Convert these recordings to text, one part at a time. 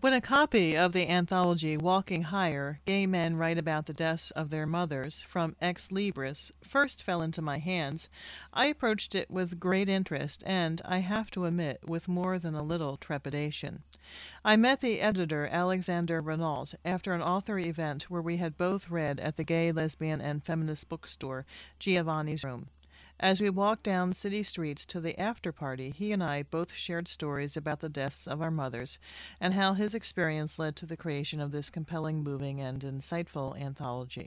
When a copy of the anthology Walking Higher, Gay Men Write About the Deaths of Their Mothers from Ex Libris first fell into my hands, I approached it with great interest and, I have to admit, with more than a little trepidation. I met the editor, Alexander Renault, after an author event where we had both read at the gay, lesbian, and feminist bookstore, Giovanni's Room. As we walked down city streets to the after-party, he and I both shared stories about the deaths of our mothers and how his experience led to the creation of this compelling, moving, and insightful anthology.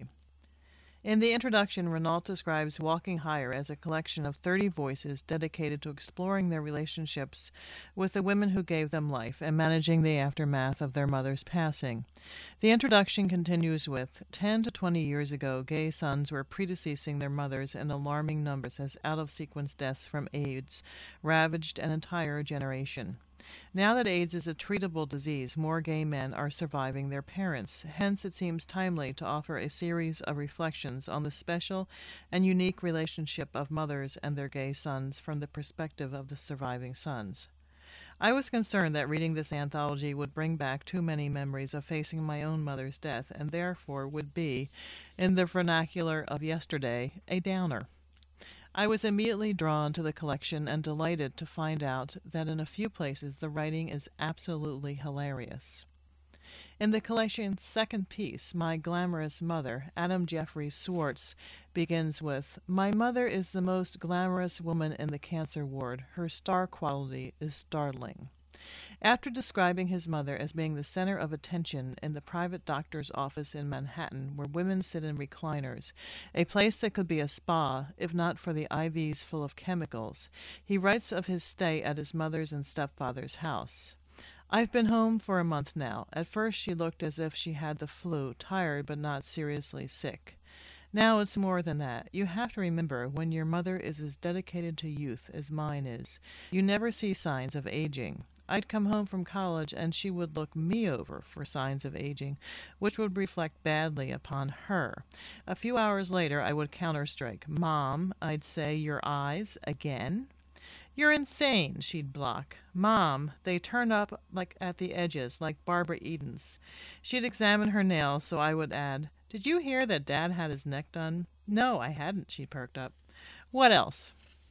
In the introduction, Renault describes Walking Higher as a collection of 30 voices dedicated to exploring their relationships with the women who gave them life and managing the aftermath of their mother's passing. The introduction continues with, 10 to 20 years ago, gay sons were predeceasing their mothers in alarming numbers as out-of-sequence deaths from AIDS ravaged an entire generation. Now that AIDS is a treatable disease, more gay men are surviving their parents. Hence, it seems timely to offer a series of reflections on the special and unique relationship of mothers and their gay sons from the perspective of the surviving sons. I was concerned that reading this anthology would bring back too many memories of facing my own mother's death, and therefore would be, in the vernacular of yesterday, a downer. I was immediately drawn to the collection and delighted to find out that in a few places the writing is absolutely hilarious. In the collection's second piece, My Glamorous Mother, Adam Jeffrey Swartz begins with, My mother is the most glamorous woman in the cancer ward. Her star quality is startling. After describing his mother as being the center of attention in the private doctor's office in Manhattan, where women sit in recliners, a place that could be a spa if not for the IVs full of chemicals, he writes of his stay at his mother's and stepfather's house. I've been home for a month now. At first she looked as if she had the flu, tired but not seriously sick. Now it's more than that. You have to remember, when your mother is as dedicated to youth as mine is, you never see signs of aging. I'd come home from college and she would look me over for signs of aging, which would reflect badly upon her. A few hours later I would counterstrike. Mom, I'd say, your eyes again? You're insane, she'd block. Mom, they turn up like at the edges, like Barbara Eden's. She'd examine her nails, so I would add, Did you hear that Dad had his neck done? No, I hadn't, she perked up. What else?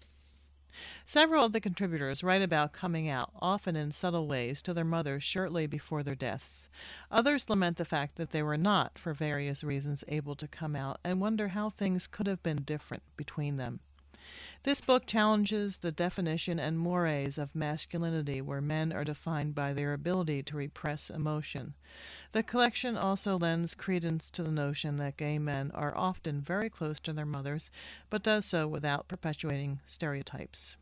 Several of the contributors write about coming out, often in subtle ways, to their mothers shortly before their deaths. Others lament the fact that they were not, for various reasons, able to come out, and wonder how things could have been different between them. This book challenges the definition and mores of masculinity, where men are defined by their ability to repress emotion. The collection also lends credence to the notion that gay men are often very close to their mothers, but does so without perpetuating stereotypes.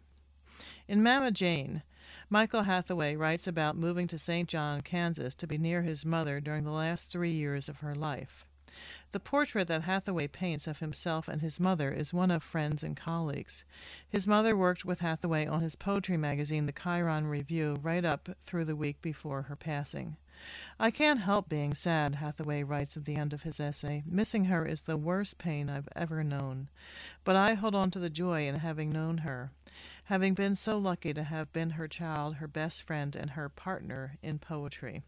In Mama Jane, Michael Hathaway writes about moving to St. John, Kansas to be near his mother during the last 3 years of her life. The portrait that Hathaway paints of himself and his mother is one of friends and colleagues. His mother worked with Hathaway on his poetry magazine, the Chiron Review, right up through the week before her passing. I can't help being sad, Hathaway writes at the end of his essay. Missing her is the worst pain I've ever known. But I hold on to the joy in having known her, having been so lucky to have been her child, her best friend, and her partner in poetry.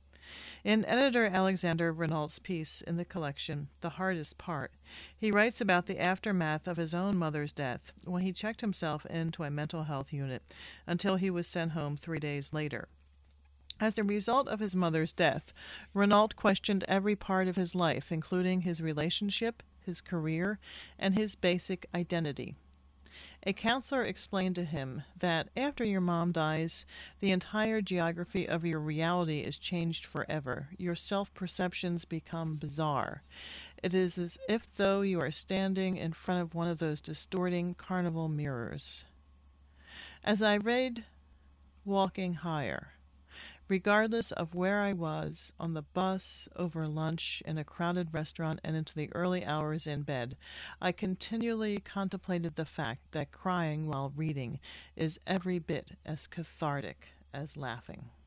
In editor Alexander Renault's piece in the collection, The Hardest Part, he writes about the aftermath of his own mother's death, when he checked himself into a mental health unit until he was sent home 3 days later. As a result of his mother's death, Renault questioned every part of his life, including his relationship, his career, and his basic identity. A counselor explained to him that after your mom dies, the entire geography of your reality is changed forever. Your self-perceptions become bizarre. It is as if though you are standing in front of one of those distorting carnival mirrors. As I read Walking Higher, regardless of where I was, on the bus, over lunch, in a crowded restaurant, and into the early hours in bed, I continually contemplated the fact that crying while reading is every bit as cathartic as laughing.